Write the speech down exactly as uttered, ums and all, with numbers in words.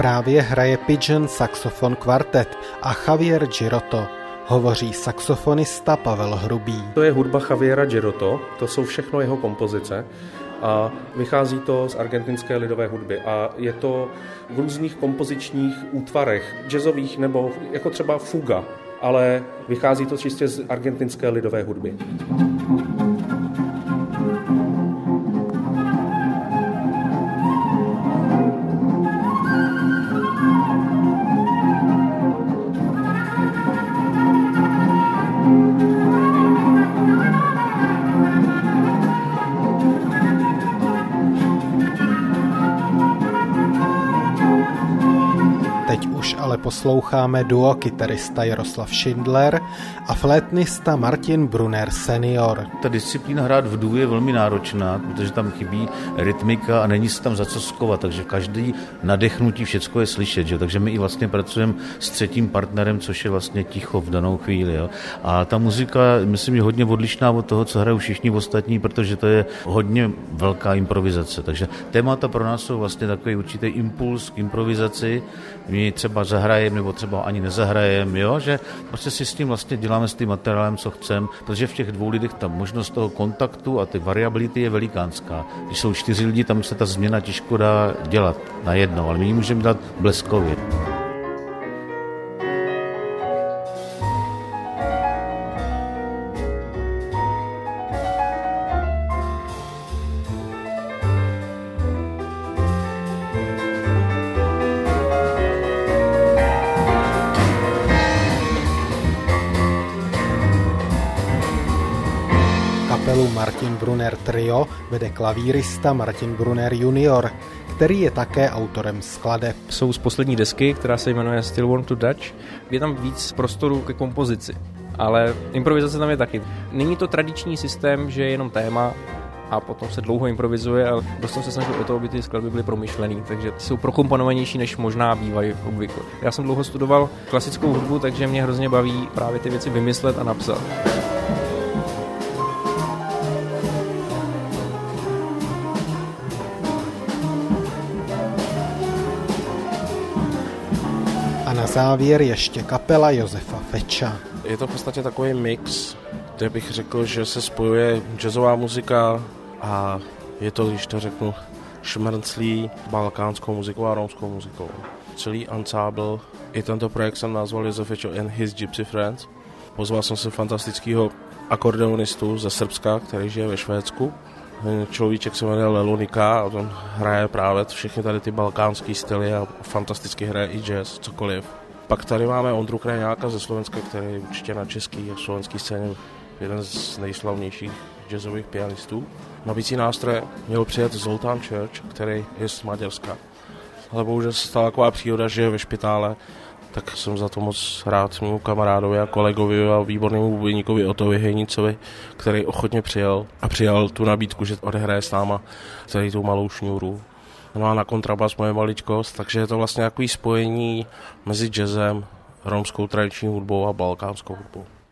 Právě hraje Pigeon Saxophone Quartet a Javier Giroto. Hovoří saxofonista Pavel Hrubý. To je hudba Javiera Giroto, to jsou všechno jeho kompozice a vychází to z argentinské lidové hudby a je to v různých kompozičních útvarech, jazzových nebo jako třeba fuga, ale vychází to čistě z argentinské lidové hudby. Teď už ale posloucháme duo kytarista Jaroslav Schindler a flétnista Martin Brunner senior. Ta disciplína hrát v duo je velmi náročná, protože tam chybí rytmika a není se tam za co skovat, takže každý nadechnutí všecko je slyšet, že? Takže my i vlastně pracujeme s třetím partnerem, což je vlastně ticho v danou chvíli. Jo? A ta muzika, myslím, je hodně odlišná od toho, co hrajou všichni ostatní, protože to je hodně velká improvizace. Takže témata pro nás jsou vlastně takový určitý impuls k improvizaci. My třeba zahrajeme, nebo třeba ani nezahrajeme, jo? Že prostě si s tím vlastně děláme s tím materiálem, co chceme, protože v těch dvou lidech ta možnost toho kontaktu a ty variability je velikánská. Když jsou čtyři lidi, tam se ta změna těžko dá dělat najednou, ale my ji můžeme dát bleskově. Kapelu Martin Brunner Trio vede klavírista Martin Brunner junior, který je také autorem skladeb. Jsou z poslední desky, která se jmenuje Still Want to Dutch. Je tam víc prostoru ke kompozici, ale improvizace tam je taky. Není to tradiční systém, že je jenom téma a potom se dlouho improvizuje, ale dost jsem se snažil o to, aby ty skladby byly promyšlený, takže jsou prokomponovanější, než možná bývají obvykle. Já jsem dlouho studoval klasickou hudbu, takže mě hrozně baví právě ty věci vymyslet a napsat. A na závěr ještě kapela Josefa Feča. Je to v podstatě takový mix, kde bych řekl, že se spojuje jazzová muzika a je to, když to řeknu, šmrnclí balkánskou muzikou a romskou muzikou. Celý ansábl, i tento projekt jsem nazval Josef Fečo and His Gypsy Friends. Pozval jsem si fantastického akordeonistu ze Srbska, který žije ve Švédsku. Človíček se jmenuje Lelunika a on hraje právě všechny tady ty balkánský styly a fantasticky hraje i jazz, cokoliv. Pak tady máme Ondru Krajňáka ze Slovenska, který je určitě na český a slovenský scéně jeden z nejslavnějších jazzových pianistů. Na bicí nástroje měl přijet Zoltán Church, který je z Maďarska. Ale bohužel se stala taková příhoda, že je ve špitále, tak jsem za to moc rád mému kamarádovi a kolegovi a výbornému bubeníkovi Otovi Hejnicovi, který ochotně přijel a přijal tu nabídku, že odehraje s náma celý tu malou šňůru. No a na kontrabas moje maličkost, takže je to vlastně takový spojení mezi jazzem, romskou tradiční hudbou a balkánskou hudbou.